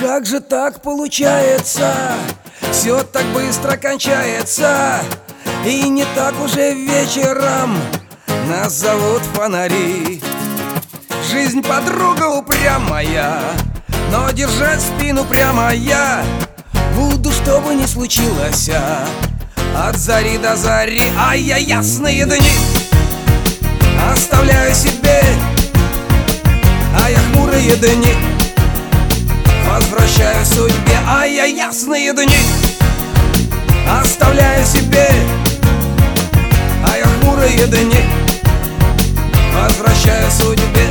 Как же так получается? Все так быстро кончается. И не так уже вечером нас зовут фонари. Жизнь подруга упрямая, но держать спину прямо я буду, что бы ни случилось, от зари до зари. А я ясные дни оставляю себе, а я хмурые дни возвращаю судьбе. А я ясные дни оставляю себе, а я хмурые дни возвращаю судьбе.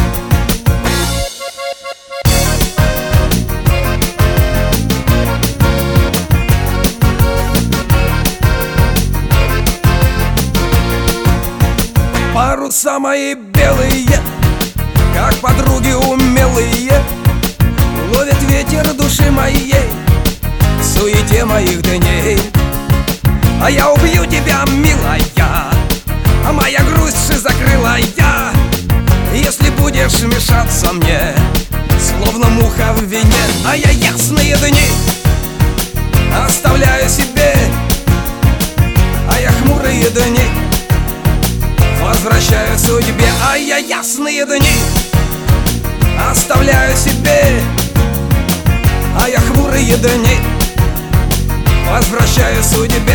Паруса мои белые, как подруги умелые, ловят ветер души моей в суете моих дней. А я убью тебя, милая, а моя грусть закрылая, если будешь мешаться мне, словно муха в вине. А я ясные дни оставляю себе, а я хмурые дни возвращаю судьбе. А я ясные дни оставляю себе, а я хмурые дни возвращаю судьбе.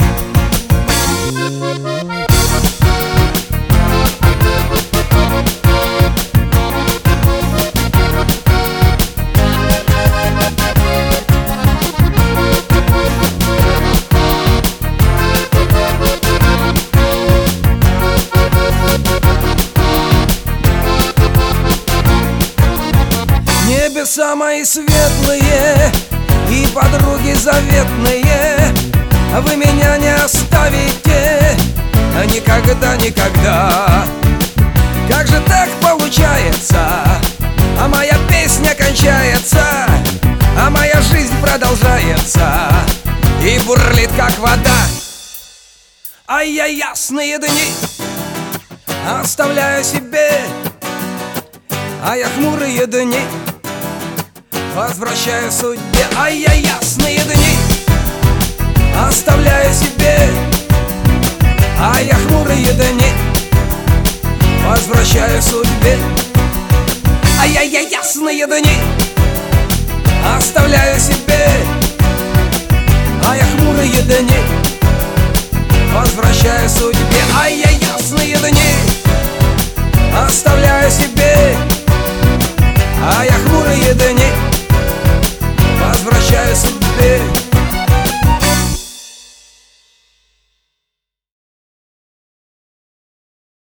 Небеса мои светлые и подруги заветные, вы меня не оставите никогда, никогда. Как же так получается? А моя песня кончается, а моя жизнь продолжается и бурлит, как вода. А я ясные дни оставляю себе, а я хмурые дни возвращаю судьбе. А я ясные дни оставляю себе, а я хмурые дни возвращаю судьбе. А я ясные дни оставляю себе, а я хмурые дни возвращаю судьбе. А я ясные дни оставляю себе, а я